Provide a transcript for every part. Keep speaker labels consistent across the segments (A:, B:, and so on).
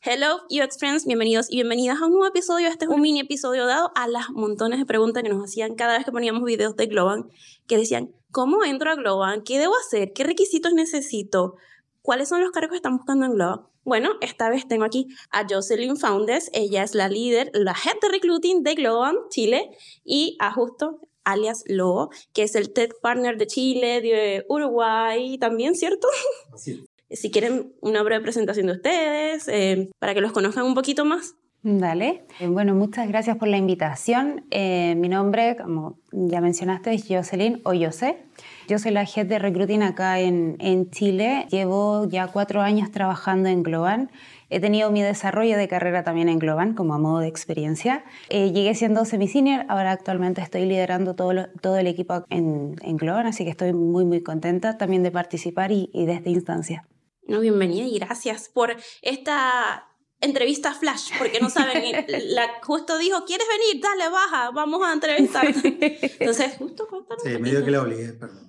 A: Hello UX Friends, bienvenidos y bienvenidas a un nuevo episodio. Este es un mini episodio dado a las montones de preguntas que nos hacían cada vez que poníamos videos de Globant, que decían, ¿cómo entro a Globant? ¿Qué debo hacer? ¿Qué requisitos necesito? ¿Cuáles son los cargos que están buscando en Globant? Bueno, esta vez tengo aquí a Jocelyn Foundes, ella es la líder, la head de recruiting de Globant Chile, y a Justo, alias Lobo, que es el tech partner de Chile, de Uruguay también, ¿cierto?
B: Así.
A: Si quieren una breve presentación de ustedes, para que los conozcan un poquito más.
C: Dale. Bueno, muchas gracias por la invitación. Mi nombre, como ya mencionaste, es Jocelyn o José. Yo soy la head de recruiting acá en Chile. Llevo ya 4 años trabajando en Globant. He tenido mi desarrollo de carrera también en Globant como a modo de experiencia. Llegué siendo semi-senior, ahora actualmente estoy liderando todo el equipo en Globant, así que estoy muy contenta también de participar y de esta instancia.
A: No, bienvenida y gracias por esta entrevista flash, porque no saben, Justo dijo, ¿quieres venir? Dale, baja, vamos a entrevistar. Entonces, Justo, cuéntanos.
B: Sí, medio que lo obligué, perdón.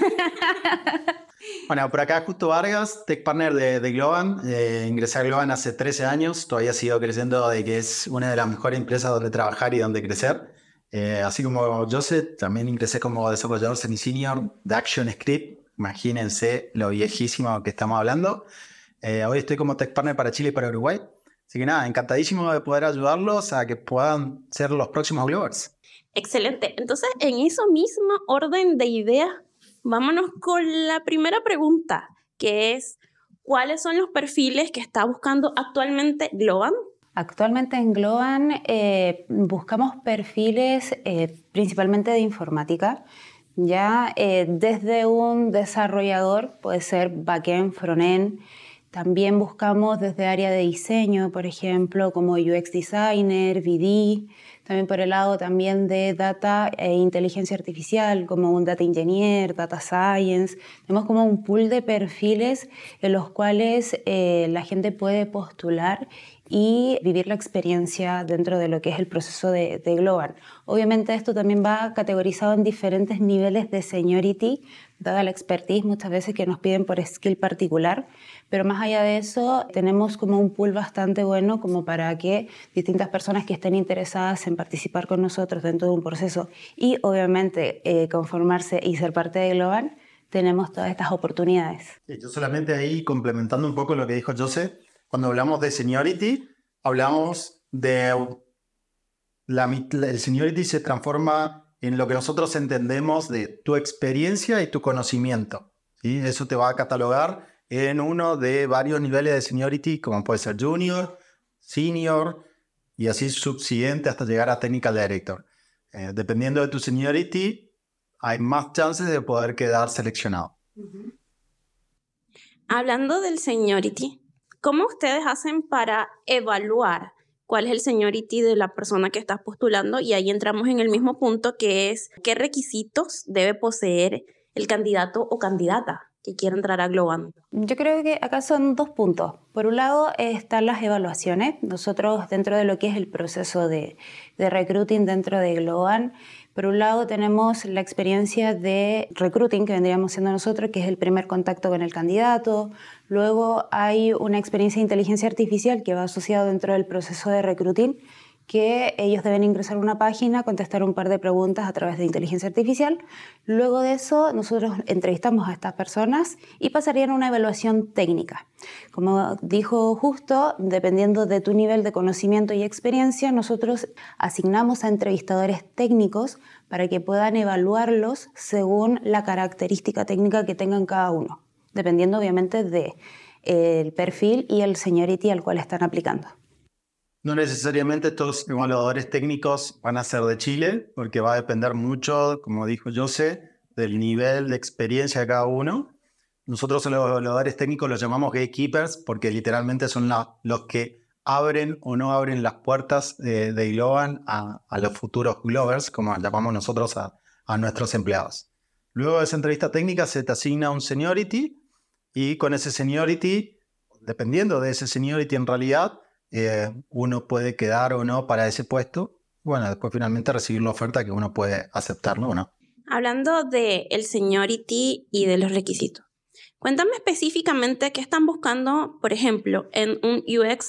B: Bueno, por acá Justo Vargas, tech partner de Globant. Ingresé a Globant hace 13 años, todavía sigo creciendo de que es una de las mejores empresas donde trabajar y donde crecer. Así como Joseph, también ingresé como desarrollador semi-senior de ActionScript. Imagínense lo viejísimo que estamos hablando. Hoy estoy como tech partner para Chile y para Uruguay. Así que nada, encantadísimo de poder ayudarlos a que puedan ser los próximos Globers.
A: Excelente. Entonces, en ese mismo orden de ideas, vámonos con la primera pregunta, que es, ¿cuáles son los perfiles que está buscando actualmente Globant?
C: Actualmente en Globant buscamos perfiles principalmente de informática. Ya desde un desarrollador, puede ser backend, frontend. También buscamos desde área de diseño, por ejemplo, como UX designer, BD. También por el lado también de data e inteligencia artificial, como un data engineer, data science. Tenemos como un pool de perfiles en los cuales la gente puede postular y vivir la experiencia dentro de lo que es el proceso de Globant. Obviamente esto también va categorizado en diferentes niveles de seniority, dada la expertise muchas veces que nos piden por skill particular, pero más allá de eso tenemos como un pool bastante bueno como para que distintas personas que estén interesadas en participar con nosotros dentro de un proceso y obviamente conformarse y ser parte de Globant, tenemos todas estas oportunidades.
B: Sí, yo solamente ahí complementando un poco lo que dijo José. Cuando hablamos de seniority, hablamos de el seniority se transforma en lo que nosotros entendemos de tu experiencia y tu conocimiento, ¿sí? Eso te va a catalogar en uno de varios niveles de seniority, como puede ser junior, senior y así subsiguiente hasta llegar a technical director. Dependiendo de tu seniority, hay más chances de poder quedar seleccionado.
A: Uh-huh. Hablando del seniority, ¿cómo ustedes hacen para evaluar cuál es el seniority de la persona que está postulando? Y ahí entramos en el mismo punto, que es qué requisitos debe poseer el candidato o candidata que quiera entrar a Globant.
C: Yo creo que acá son 2 puntos. Por un lado están las evaluaciones. Nosotros dentro de lo que es el proceso de recruiting dentro de Globant, por un lado tenemos la experiencia de recruiting que vendríamos siendo nosotros, que es el primer contacto con el candidato. Luego hay una experiencia de inteligencia artificial que va asociado dentro del proceso de recruiting, que ellos deben ingresar a una página, contestar un par de preguntas a través de inteligencia artificial. Luego de eso, nosotros entrevistamos a estas personas y pasarían a una evaluación técnica. Como dijo Justo, dependiendo de tu nivel de conocimiento y experiencia, nosotros asignamos a entrevistadores técnicos para que puedan evaluarlos según la característica técnica que tengan cada uno, dependiendo obviamente del perfil y el seniority al cual están aplicando.
B: No necesariamente estos evaluadores técnicos van a ser de Chile, porque va a depender mucho, como dijo José, del nivel de experiencia de cada uno. Nosotros a los evaluadores técnicos los llamamos gatekeepers, porque literalmente son los que abren o no abren las puertas de Globant a los futuros Glovers, como llamamos nosotros a nuestros empleados. Luego de esa entrevista técnica se te asigna un seniority, y con ese seniority, dependiendo de ese seniority en realidad, uno puede quedar o no para ese puesto. Bueno, después finalmente recibir la oferta que uno puede aceptarlo o no.
A: Hablando del seniority y de los requisitos, cuéntame específicamente qué están buscando, por ejemplo, en un UX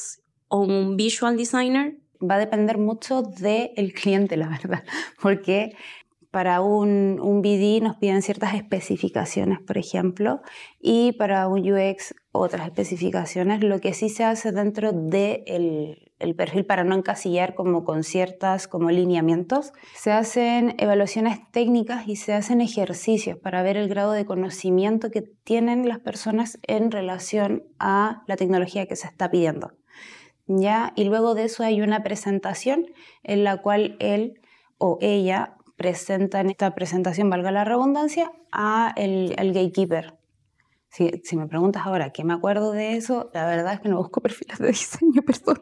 A: o un visual designer?
C: Va a depender mucho del cliente, la verdad, porque para un BD nos piden ciertas especificaciones, por ejemplo, y para un UX otras especificaciones. Lo que sí se hace dentro del perfil, para no encasillar como con ciertas como lineamientos, se hacen evaluaciones técnicas y se hacen ejercicios para ver el grado de conocimiento que tienen las personas en relación a la tecnología que se está pidiendo. ¿Ya? Y luego de eso hay una presentación en la cual él o ella presenta, en esta presentación, valga la redundancia, al gatekeeper. Si me preguntas ahora qué me acuerdo de eso, la verdad es que no busco perfiles de diseño, perdón.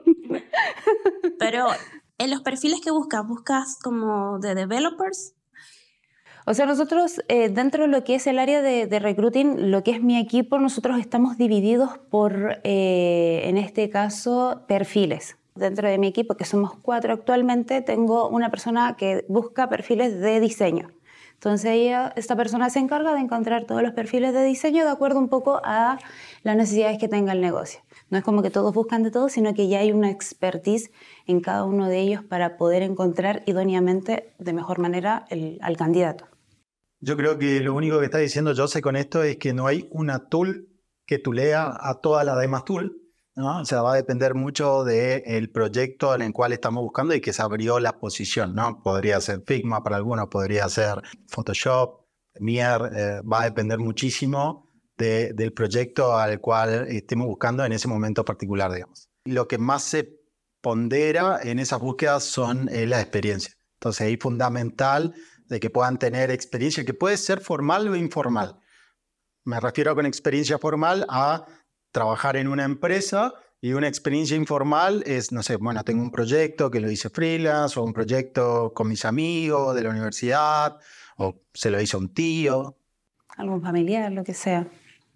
A: Pero en los perfiles que buscas como de developers.
C: O sea, nosotros dentro de lo que es el área de recruiting, lo que es mi equipo, nosotros estamos divididos por, en este caso, perfiles. Dentro de mi equipo, que somos 4 actualmente, tengo una persona que busca perfiles de diseño. Entonces esta persona se encarga de encontrar todos los perfiles de diseño de acuerdo un poco a las necesidades que tenga el negocio. No es como que todos buscan de todo, sino que ya hay una expertise en cada uno de ellos para poder encontrar idóneamente de mejor manera al candidato.
B: Yo creo que lo único que está diciendo Jose con esto es que no hay una tool que tulea a todas las demás tools, ¿no? O sea, va a depender mucho del proyecto en el cual estamos buscando y que se abrió la posición, ¿no? Podría ser Figma para algunos, podría ser Photoshop, Premiere, va a depender muchísimo del proyecto al cual estemos buscando en ese momento particular, digamos. Lo que más se pondera en esas búsquedas son la experiencia. Entonces, es fundamental de que puedan tener experiencia, que puede ser formal o informal. Me refiero con experiencia formal a trabajar en una empresa, y una experiencia informal es, no sé, bueno, tengo un proyecto que lo hice freelance, o un proyecto con mis amigos de la universidad, o se lo hizo un tío.
C: Algún familiar, lo que sea.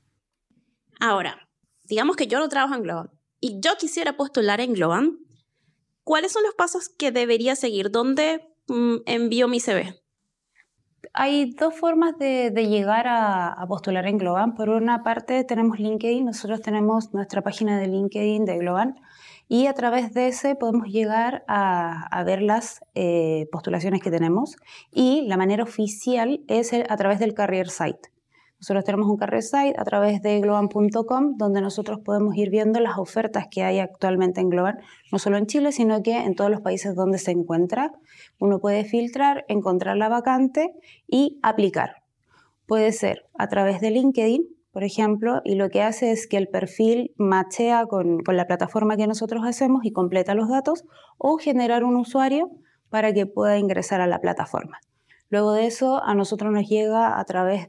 A: Ahora, digamos que yo no trabajo en Globant y yo quisiera postular en Globant. ¿Cuáles son los pasos que debería seguir? ¿Dónde envío mi CV?
C: Hay 2 formas de llegar a postular en Globant. Por una parte tenemos LinkedIn, nosotros tenemos nuestra página de LinkedIn de Globant y a través de ese podemos llegar a ver las postulaciones que tenemos, y la manera oficial es a través del career site. Nosotros tenemos un career site a través de globant.com donde nosotros podemos ir viendo las ofertas que hay actualmente en Globant, no solo en Chile, sino que en todos los países donde se encuentra. Uno puede filtrar, encontrar la vacante y aplicar. Puede ser a través de LinkedIn, por ejemplo, y lo que hace es que el perfil machea con la plataforma que nosotros hacemos y completa los datos, o generar un usuario para que pueda ingresar a la plataforma. Luego de eso, a nosotros nos llega a través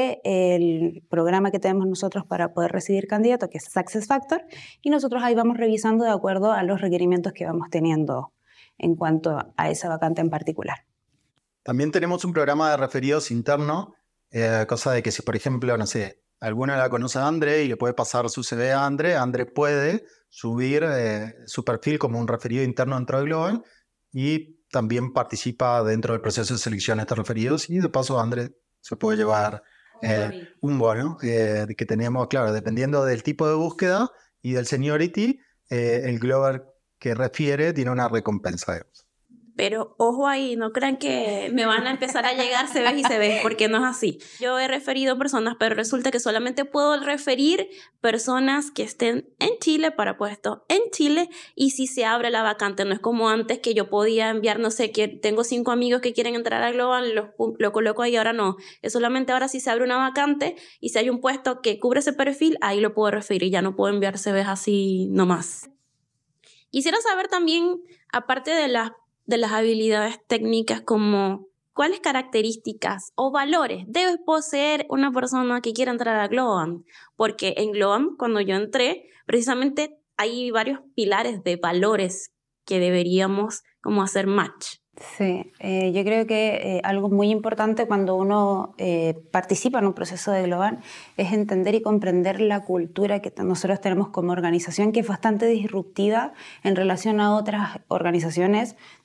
C: del programa que tenemos nosotros para poder recibir candidatos, que es SuccessFactors, y nosotros ahí vamos revisando de acuerdo a los requerimientos que vamos teniendo en cuanto a esa vacante en particular.
B: También tenemos un programa de referidos interno, cosa de que si, por ejemplo, no sé, alguna la conoce a André y le puede pasar su CV a André puede subir su perfil como un referido interno dentro de Globant y también participa dentro del proceso de selección de estos referidos, y de paso André se puede llevar un bono que tenemos, claro, dependiendo del tipo de búsqueda y del seniority, el Global que refiere tiene una recompensa, digamos.
A: Pero ojo ahí, no crean que me van a empezar a llegar CVs y CVs, porque no es así. Yo he referido personas, pero resulta que solamente puedo referir personas que estén en Chile para puestos en Chile, y si se abre la vacante. No es como antes que yo podía enviar, no sé, que tengo 5 amigos que quieren entrar a Global, lo coloco ahí. Ahora no. Es solamente ahora si se abre una vacante y si hay un puesto que cubre ese perfil, ahí lo puedo referir y ya no puedo enviar CVs así nomás. Quisiera saber también, aparte de las habilidades técnicas, como cuáles características o valores debe poseer una persona que quiera entrar a Globant. Porque en Globant, cuando yo entré, precisamente hay varios pilares de valores que deberíamos como hacer match.
C: Sí, yo creo que algo muy importante cuando uno participa en un proceso de Globant es entender y comprender la cultura que nosotros tenemos como organización, que es bastante disruptiva en relación a otras organizaciones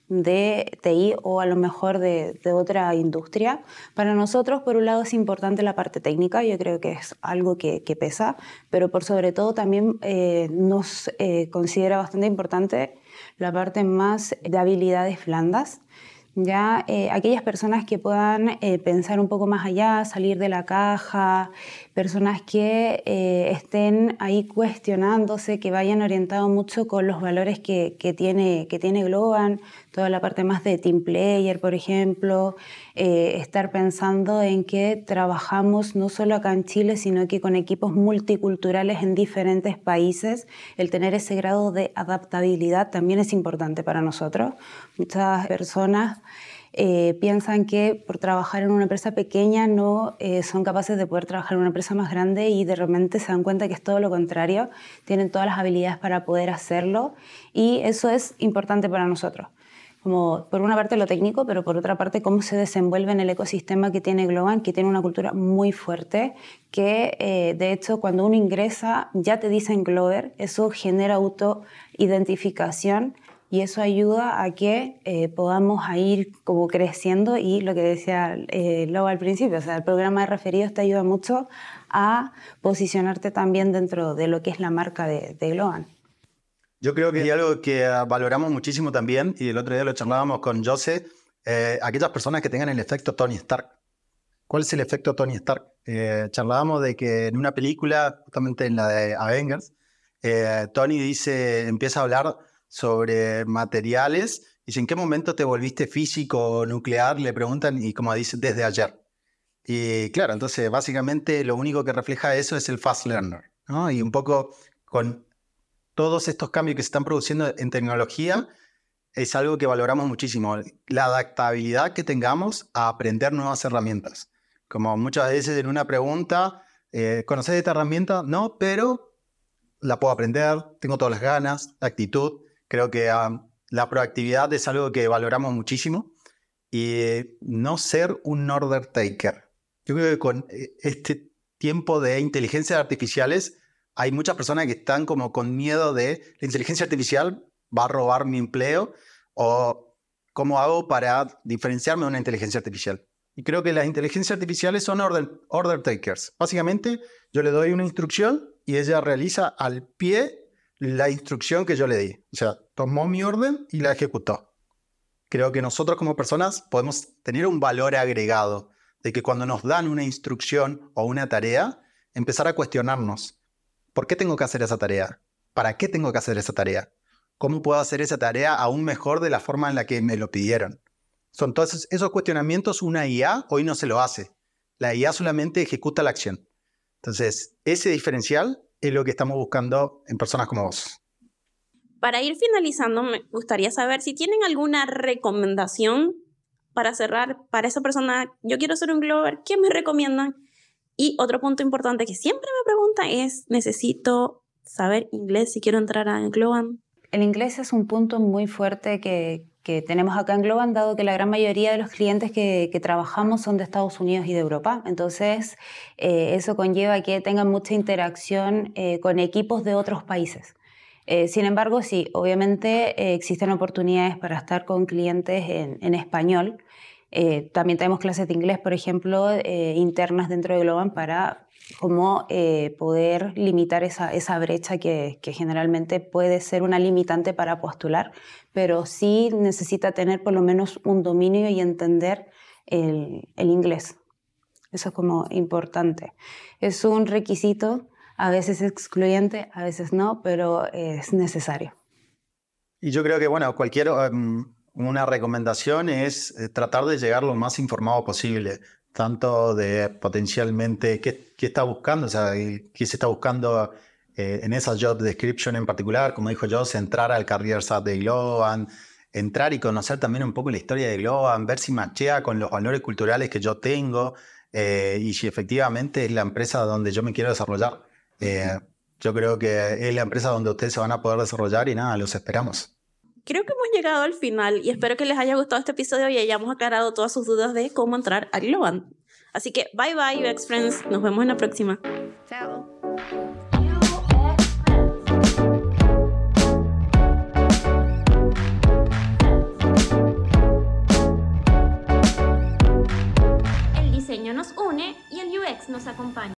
C: de TI o a lo mejor de otra industria. Para nosotros, por un lado, es importante la parte técnica, yo creo que es algo que pesa, pero por sobre todo también nos considera bastante importante la parte más de habilidades blandas. Ya aquellas personas que puedan pensar un poco más allá, salir de la caja, personas que estén ahí cuestionándose, que vayan orientados mucho con los valores que tiene Globant, toda la parte más de team player, por ejemplo, estar pensando en que trabajamos no solo acá en Chile, sino que con equipos multiculturales en diferentes países. El tener ese grado de adaptabilidad también es importante para nosotros. Muchas personas piensan que por trabajar en una empresa pequeña no son capaces de poder trabajar en una empresa más grande y de repente se dan cuenta que es todo lo contrario, tienen todas las habilidades para poder hacerlo y eso es importante para nosotros. Como por una parte lo técnico, pero por otra parte cómo se desenvuelve en el ecosistema que tiene Globant, que tiene una cultura muy fuerte, que de hecho cuando uno ingresa ya te dicen Glover, eso genera autoidentificación y eso ayuda a que podamos ir como creciendo y lo que decía Lau al principio, o sea, el programa de referidos te ayuda mucho a posicionarte también dentro de lo que es la marca de Globant.
B: Yo creo que hay algo que valoramos muchísimo también, y el otro día lo charlábamos con Jose, aquellas personas que tengan el efecto Tony Stark. ¿Cuál es el efecto Tony Stark? Charlábamos de que en una película, justamente en la de Avengers, Tony empieza a hablar sobre materiales, dice, ¿en qué momento te volviste físico o nuclear? Le preguntan y como dice, desde ayer. Y claro, entonces básicamente lo único que refleja eso es el fast learner, ¿no? Y un poco con todos estos cambios que se están produciendo en tecnología, es algo que valoramos muchísimo. La adaptabilidad que tengamos a aprender nuevas herramientas. Como muchas veces en una pregunta, ¿conoces esta herramienta? No, pero la puedo aprender, tengo todas las ganas, la actitud. Creo que la proactividad es algo que valoramos muchísimo. Y no ser un order taker. Yo creo que con este tiempo de inteligencias artificiales, hay muchas personas que están como con miedo de la inteligencia artificial va a robar mi empleo o cómo hago para diferenciarme de una inteligencia artificial. Y creo que las inteligencias artificiales son order takers. Básicamente, yo le doy una instrucción y ella realiza al pie la instrucción que yo le di. O sea, tomó mi orden y la ejecutó. Creo que nosotros como personas podemos tener un valor agregado de que cuando nos dan una instrucción o una tarea, empezar a cuestionarnos. ¿Por qué tengo que hacer esa tarea? ¿Para qué tengo que hacer esa tarea? ¿Cómo puedo hacer esa tarea aún mejor de la forma en la que me lo pidieron? Son todos esos cuestionamientos, una IA hoy no se lo hace. La IA solamente ejecuta la acción. Entonces, ese diferencial es lo que estamos buscando en personas como vos.
A: Para ir finalizando, me gustaría saber si tienen alguna recomendación para cerrar para esa persona. Yo quiero ser un Glover, ¿qué me recomiendan? Y otro punto importante que siempre me preguntan es, ¿necesito saber inglés si quiero entrar a Globant?
C: El inglés es un punto muy fuerte que tenemos acá en Globant, dado que la gran mayoría de los clientes que trabajamos son de Estados Unidos y de Europa. Entonces, eso conlleva que tengan mucha interacción con equipos de otros países. Sin embargo, sí, obviamente existen oportunidades para estar con clientes en español. También tenemos clases de inglés, por ejemplo, internas dentro de Globant para poder limitar esa brecha que generalmente puede ser una limitante para postular, pero sí necesita tener por lo menos un dominio y entender el inglés. Eso es como importante. Es un requisito, a veces excluyente, a veces no, pero es necesario.
B: Y yo creo que, bueno, una recomendación es tratar de llegar lo más informado posible, tanto de potencialmente qué está buscando, o sea, qué se está buscando en esa job description en particular, como dijo Jos, entrar al Career Sat de Globant, entrar y conocer también un poco la historia de Globant, ver si machea con los valores culturales que yo tengo y si efectivamente es la empresa donde yo me quiero desarrollar. Yo creo que es la empresa donde ustedes se van a poder desarrollar y nada, los esperamos.
A: Creo que hemos llegado al final y espero que les haya gustado este episodio y hayamos aclarado todas sus dudas de cómo entrar a Globant. Así que bye bye UX Friends, nos vemos en la próxima.
C: Chao.
A: diseño nos une y el UX nos acompaña.